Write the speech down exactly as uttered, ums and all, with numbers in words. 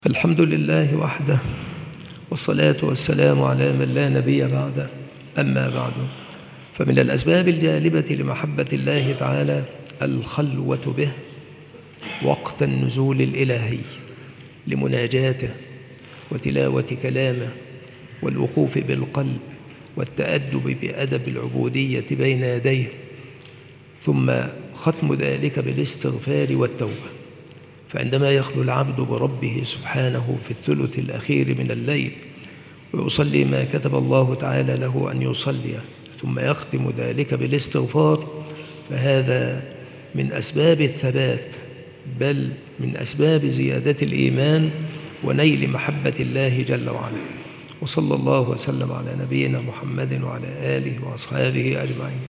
الحمد لله وحده، والصلاة والسلام على من لا نبي بعده. أما بعد، فمن الأسباب الجالبة لمحبة الله تعالى الخلوة به وقت النزول الإلهي لمناجاته وتلاوة كلامه والوقوف بالقلب والتأدب بأدب العبودية بين يديه، ثم ختم ذلك بالاستغفار والتوبة. فعندما يخلو العبد بربه سبحانه في الثلث الأخير من الليل ويصلي ما كتب الله تعالى له أن يصلي، ثم يختم ذلك بالاستغفار، فهذا من أسباب الثبات، بل من أسباب زيادة الإيمان ونيل محبة الله جل وعلا. وصلى الله وسلم على نبينا محمد وعلى آله وأصحابه أجمعين.